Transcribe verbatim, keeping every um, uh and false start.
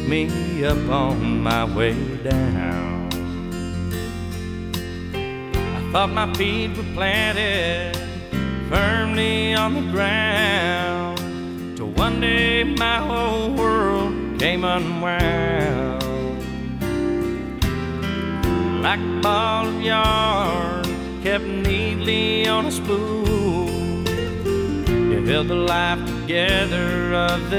me up on my way down. I thought my feet were planted firmly on the ground, till one day my whole world came unwound. Like a ball of yarn kept neatly on a spool, it held the life together of this